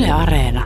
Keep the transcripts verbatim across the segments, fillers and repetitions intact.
Yle Areena.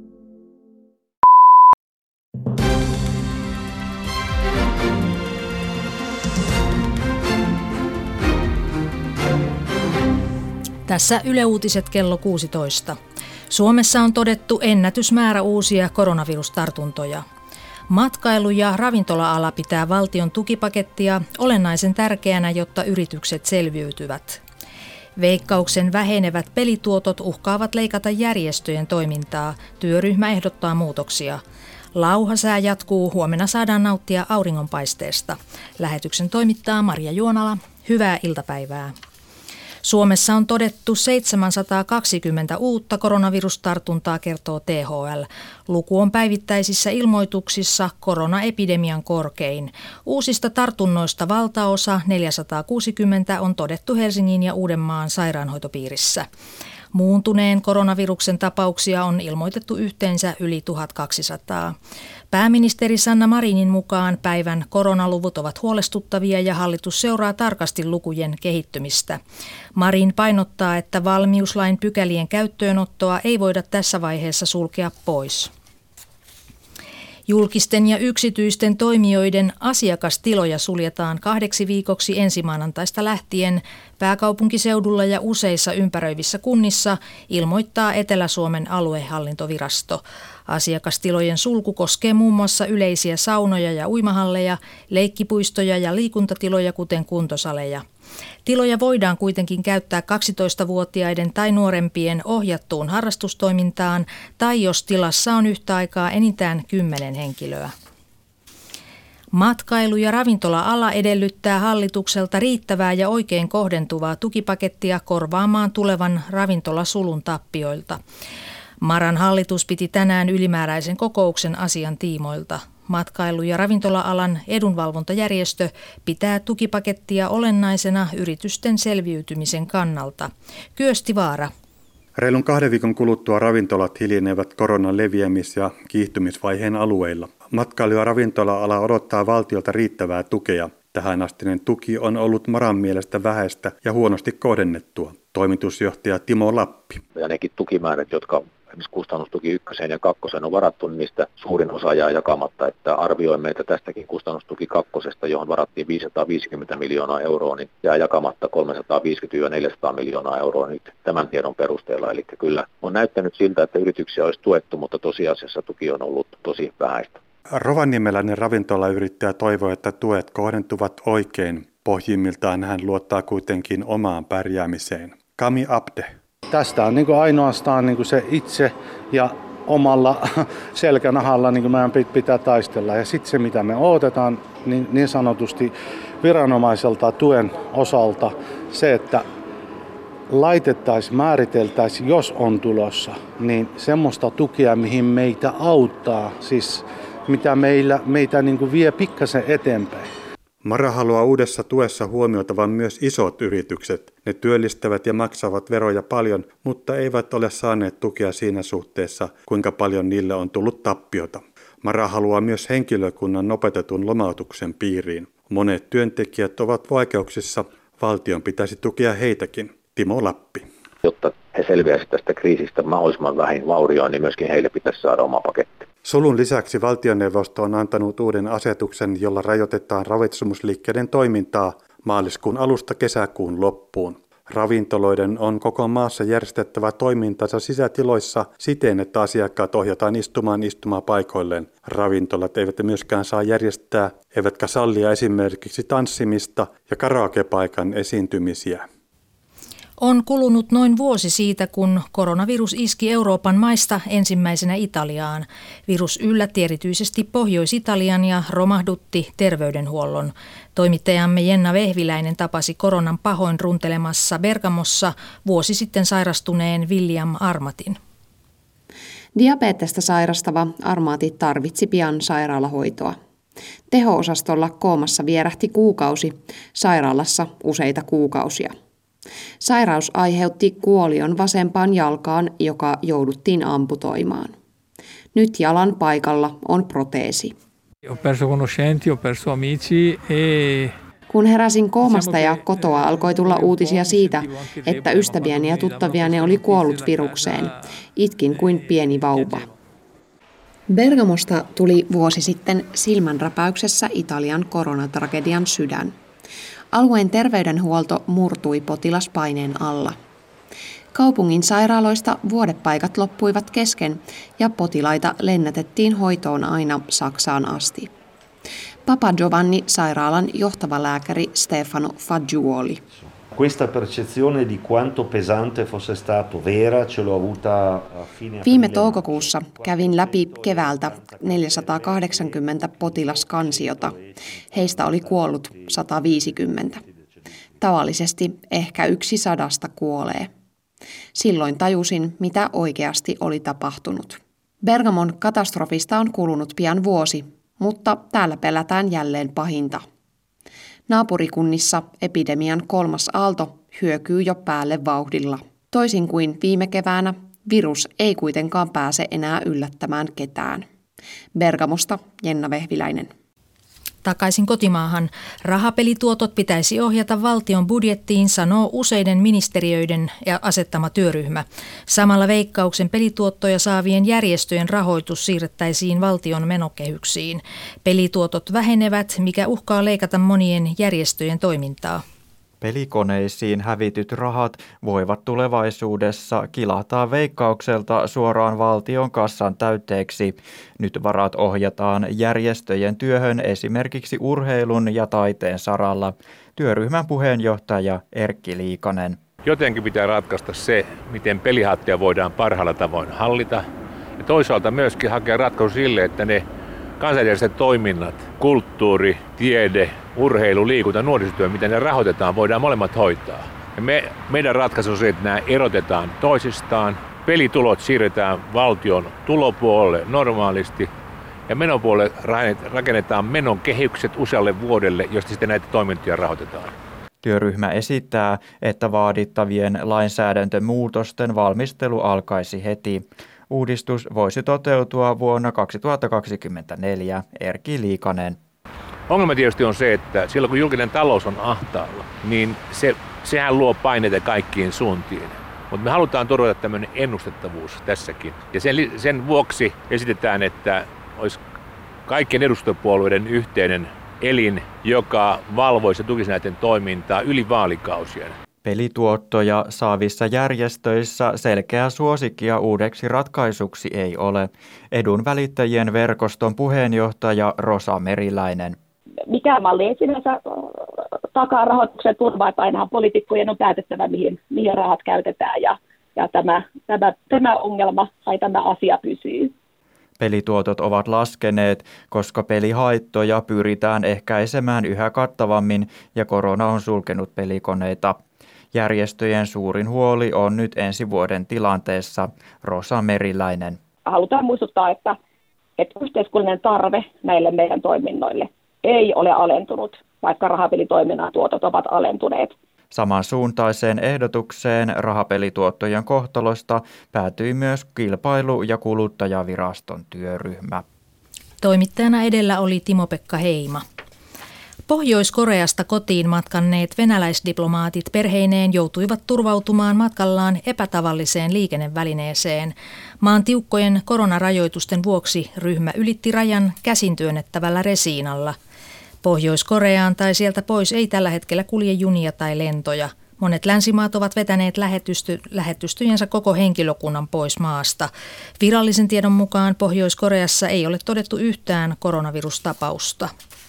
Tässä Yle Uutiset kello kuusitoista. Suomessa on todettu ennätysmäärä uusia koronavirustartuntoja. Matkailu- ja ravintola-ala pitää valtion tukipakettia olennaisen tärkeänä, jotta yritykset selviytyvät. Veikkauksen vähenevät pelituotot uhkaavat leikata järjestöjen toimintaa. Työryhmä ehdottaa muutoksia. Lauhasää jatkuu, huomenna saadaan nauttia auringonpaisteesta. Lähetyksen toimittaa Maria Juonala. Hyvää iltapäivää. Suomessa on todettu seitsemänsataakaksikymmentä uutta koronavirustartuntaa, kertoo T H L. Luku on päivittäisissä ilmoituksissa koronaepidemian korkein. Uusista tartunnoista valtaosa, neljäsataakuusikymmentä, on todettu Helsingin ja Uudenmaan sairaanhoitopiirissä. Muuntuneen koronaviruksen tapauksia on ilmoitettu yhteensä yli tuhatkaksisataa. Pääministeri Sanna Marinin mukaan päivän koronaluvut ovat huolestuttavia ja hallitus seuraa tarkasti lukujen kehittymistä. Marin painottaa, että valmiuslain pykälien käyttöönottoa ei voida tässä vaiheessa sulkea pois. Julkisten ja yksityisten toimijoiden asiakastiloja suljetaan kahdeksi viikoksi ensimaanantaista lähtien pääkaupunkiseudulla ja useissa ympäröivissä kunnissa, ilmoittaa Etelä-Suomen aluehallintovirasto. Asiakastilojen sulku koskee muun muassa yleisiä saunoja ja uimahalleja, leikkipuistoja ja liikuntatiloja, kuten kuntosaleja. Tiloja voidaan kuitenkin käyttää kaksitoistavuotiaiden tai nuorempien ohjattuun harrastustoimintaan tai jos tilassa on yhtä aikaa enintään kymmenen henkilöä. Matkailu- ja ravintola-ala edellyttää hallitukselta riittävää ja oikein kohdentuvaa tukipakettia korvaamaan tulevan ravintolasulun tappioilta. Maran hallitus piti tänään ylimääräisen kokouksen asian tiimoilta. Matkailu- ja ravintola-alan edunvalvontajärjestö pitää tukipakettia olennaisena yritysten selviytymisen kannalta. Kyösti Vaara. Reilun kahden viikon kuluttua ravintolat hiljenevät koronan leviämis- ja kiihtymisvaiheen alueilla. Matkailu- ja ravintola-ala odottaa valtiolta riittävää tukea. Tähänastinen tuki on ollut Maran mielestä vähäistä ja huonosti kohdennettua. Toimitusjohtaja Timo Lappi. Ja nekin tukimäärät, jotka esimerkiksi kustannustuki ykköseen ja kakkoseen on varattu, niin niistä suurin osa jää jakamatta, että arvioimme, että tästäkin kustannustuki kakkosesta, johon varattiin viisisataaviisikymmentä miljoonaa euroa, niin jää jakamatta kolmesataaviisikymmentä neljäsataa miljoonaa euroa nyt tämän tiedon perusteella. Eli kyllä on näyttänyt siltä, että yrityksiä olisi tuettu, mutta tosiasiassa tuki on ollut tosi vähäistä. Rovaniemeläinen ravintolayrittäjä toivoo, että tuet kohdentuvat oikein. Pohjimmiltaan hän luottaa kuitenkin omaan pärjäämiseen. Kami Abde. Tästä on niin kuin ainoastaan niin kuin se itse ja omalla selkänahalla niin kuin meidän pitää taistella. Ja sitten se, mitä me odotetaan niin, niin sanotusti viranomaiselta tuen osalta, se, että laitettaisiin, määriteltäisiin, jos on tulossa, niin semmoista tukea, mihin meitä auttaa, siis mitä meillä, meitä niin kuin vie pikkasen eteenpäin. Mara haluaa uudessa tuessa huomioitavan myös isot yritykset. Ne työllistävät ja maksavat veroja paljon, mutta eivät ole saaneet tukea siinä suhteessa, kuinka paljon niille on tullut tappiota. Mara haluaa myös henkilökunnan nopeutetun lomautuksen piiriin. Monet työntekijät ovat vaikeuksissa. Valtion pitäisi tukea heitäkin. Timo Lappi. Jotta he selviäisivät tästä kriisistä mahdollisimman vähin vaurioin, niin myöskin heille pitäisi saada oma paketti. Sulun lisäksi valtioneuvosto on antanut uuden asetuksen, jolla rajoitetaan ravitsemusliikkeiden toimintaa maaliskuun alusta kesäkuun loppuun. Ravintoloiden on koko maassa järjestettävä toimintansa sisätiloissa siten, että asiakkaat ohjataan istumaan istumapaikoilleen. Ravintolat eivät myöskään saa järjestää, eivätkä sallia esimerkiksi tanssimista ja karaokepaikan esiintymisiä. On kulunut noin vuosi siitä, kun koronavirus iski Euroopan maista ensimmäisenä Italiaan. Virus yllätti erityisesti Pohjois-Italian ja romahdutti terveydenhuollon. Toimittajamme Jenna Vehviläinen tapasi koronan pahoin runtelemassa Bergamossa vuosi sitten sairastuneen William Armatin. Diabetesta sairastava Armati tarvitsi pian sairaalahoitoa. Teho-osastolla koomassa vierähti kuukausi, sairaalassa useita kuukausia. Sairaus aiheutti kuolion vasempaan jalkaan, joka jouduttiin amputoimaan. Nyt jalan paikalla on proteesi. Ho perso conoscenti, ho perso amici e Kun heräsin koomasta ja kotoa alkoi tulla uutisia siitä, että ystäviäni ja tuttaviani oli kuollut virukseen, itkin kuin pieni vauva. Bergamosta tuli vuosi sitten silmänräpäyksessä Italian koronatragedian sydän. Alueen terveydenhuolto murtui potilaspaineen alla. Kaupungin sairaaloista vuodepaikat loppuivat kesken ja potilaita lennätettiin hoitoon aina Saksaan asti. Papa Giovanni sairaalan johtava lääkäri Stefano Fagiuoli. Questa percezione di quanto pesante fosse stato vera ce l'ho avuta fine Viime toukokuussa kävin läpi keväältä neljäsataakahdeksankymmentä potilaskansiota. Heistä oli kuollut sata viisikymmentä. Tavallisesti ehkä yksi sadasta kuolee. Silloin tajusin, mitä oikeasti oli tapahtunut. Bergamon katastrofista on kulunut pian vuosi, mutta täällä pelätään jälleen pahinta. Naapurikunnissa epidemian kolmas aalto hyökyy jo päälle vauhdilla. Toisin kuin viime keväänä, virus ei kuitenkaan pääse enää yllättämään ketään. Bergamosta Jenna Vehviläinen. Takaisin kotimaahan. Rahapelituotot pitäisi ohjata valtion budjettiin, sanoo useiden ministeriöiden ja asettama työryhmä. Samalla Veikkauksen pelituottoja saavien järjestöjen rahoitus siirrettäisiin valtion menokehyksiin. Pelituotot vähenevät, mikä uhkaa leikata monien järjestöjen toimintaa. Pelikoneisiin hävityt rahat voivat tulevaisuudessa kilahtaa Veikkaukselta suoraan valtion kassan täytteeksi. Nyt varat ohjataan järjestöjen työhön esimerkiksi urheilun ja taiteen saralla. Työryhmän puheenjohtaja Erkki Liikanen. Jotenkin pitää ratkaista se, miten pelihattia voidaan parhaalla tavoin hallita. Ja toisaalta myöskin hakea ratkaisu sille, että ne kansainväliset toiminnat, kulttuuri, tiede, urheilu, liikunta, nuorisotyö, miten ne rahoitetaan, voidaan molemmat hoitaa. Ja me, meidän ratkaisu on se, että nämä erotetaan toisistaan. Pelitulot siirretään valtion tulopuolelle normaalisti ja menopuolelle rakennetaan menon kehykset usealle vuodelle, josta sitten näitä toimintoja rahoitetaan. Työryhmä esittää, että vaadittavien lainsäädäntömuutosten valmistelu alkaisi heti. Uudistus voisi toteutua vuonna kaksituhattakaksikymmentäneljä, Erkki Liikanen. Ongelma tietysti on se, että silloin kun julkinen talous on ahtaalla, niin se, sehän luo paineita kaikkiin suuntiin. Mutta me halutaan turvata tämmöinen ennustettavuus tässäkin. Ja sen, sen vuoksi esitetään, että olisi kaikkien edustajapuolueiden yhteinen elin, joka valvoisi ja tukisi näiden toimintaa yli vaalikausien. Pelituottoja saavissa järjestöissä selkeää suosikkia uudeksi ratkaisuksi ei ole. Edunvälittäjien verkoston puheenjohtaja Rosa Meriläinen. Mikä malli ei sinänsä takaa rahoituksen turvaa, että ainahan poliitikkojen on päätettävä, mihin, mihin rahat käytetään ja, ja tämä, tämä, tämä ongelma tai tämä asia pysyy. Pelituotot ovat laskeneet, koska pelihaittoja pyritään ehkäisemään yhä kattavammin ja korona on sulkenut pelikoneita. Järjestöjen suurin huoli on nyt ensi vuoden tilanteessa. Rosa Meriläinen. Halutaan muistuttaa, että, että yhteiskunnallinen tarve näille meidän toiminnoille ei ole alentunut, vaikka rahapelitoiminnan tuotot ovat alentuneet. Samansuuntaiseen ehdotukseen rahapelituottojen kohtalosta päätyi myös Kilpailu- ja kuluttajaviraston työryhmä. Toimittajana edellä oli Timo-Pekka Heima. Pohjois-Koreasta kotiin matkanneet venäläisdiplomaatit perheineen joutuivat turvautumaan matkallaan epätavalliseen liikennevälineeseen. Maan tiukkojen koronarajoitusten vuoksi ryhmä ylitti rajan käsin työnnettävällä resiinalla. Pohjois-Koreaan tai sieltä pois ei tällä hetkellä kulje junia tai lentoja. Monet länsimaat ovat vetäneet lähetysty, lähetystöjensä koko henkilökunnan pois maasta. Virallisen tiedon mukaan Pohjois-Koreassa ei ole todettu yhtään koronavirustapausta.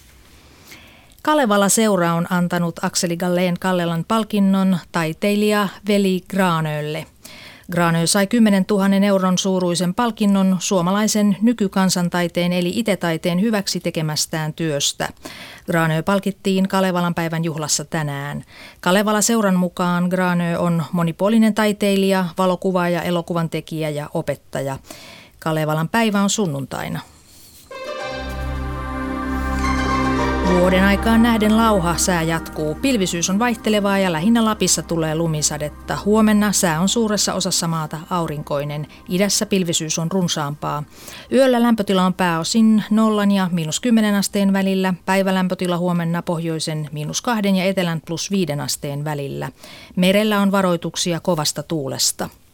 Kalevala-seura on antanut Akseli Galleen Kallelan palkinnon taiteilija Veli Granölle. Granö sai kymmenen tuhannen euron suuruisen palkinnon suomalaisen nykykansantaiteen eli itetaiteen hyväksi tekemästään työstä. Granö palkittiin Kalevalan päivän juhlassa tänään. Kalevala-seuran mukaan Granö on monipuolinen taiteilija, valokuvaaja, elokuvan tekijä ja opettaja. Kalevalan päivä on sunnuntaina. Vuoden aikaan nähden lauha sää jatkuu. Pilvisyys on vaihtelevaa ja lähinnä Lapissa tulee lumisadetta. Huomenna sää on suuressa osassa maata aurinkoinen. Idässä pilvisyys on runsaampaa. Yöllä lämpötila on pääosin nollan ja miinus kymmenen asteen välillä. Päivälämpötila huomenna pohjoisen miinus kahden ja etelän plus viiden asteen välillä. Merellä on varoituksia kovasta tuulesta.